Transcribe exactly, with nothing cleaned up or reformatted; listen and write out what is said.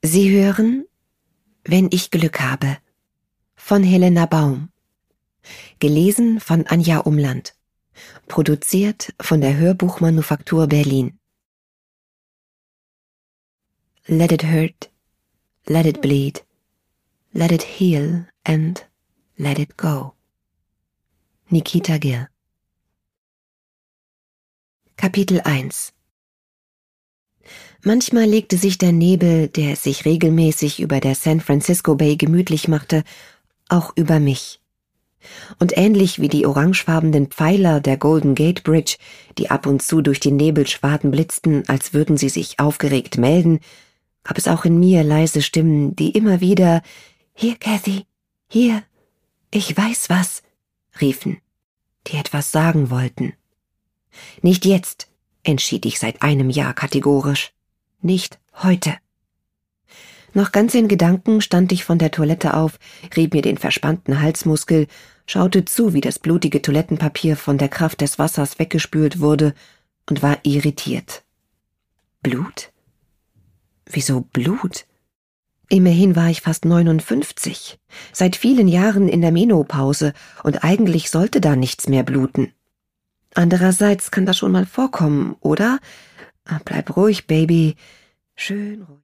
Sie hören »Wenn ich Glück habe« von Helena Baum. Gelesen von Anja Umland. Produziert von der Hörbuchmanufaktur Berlin. Let it hurt, let it bleed, let it heal and let it go. Nikita Gill. Kapitel eins. Manchmal legte sich der Nebel, der sich regelmäßig über der San Francisco Bay gemütlich machte, auch über mich. Und ähnlich wie die orangefarbenen Pfeiler der Golden Gate Bridge, die ab und zu durch die Nebelschwaden blitzten, als würden sie sich aufgeregt melden, gab es auch in mir leise Stimmen, die immer wieder »Hier, Cathy, hier, ich weiß was«, riefen, die etwas sagen wollten. »Nicht jetzt«, entschied ich seit einem Jahr kategorisch. »Nicht heute.« Noch ganz in Gedanken stand ich von der Toilette auf, rieb mir den verspannten Halsmuskel, schaute zu, wie das blutige Toilettenpapier von der Kraft des Wassers weggespült wurde und war irritiert. Blut? Wieso Blut? Immerhin war ich fast neunundfünfzig, seit vielen Jahren in der Menopause, und eigentlich sollte da nichts mehr bluten. Andererseits kann das schon mal vorkommen, oder? Bleib ruhig, Baby. Schön ruhig.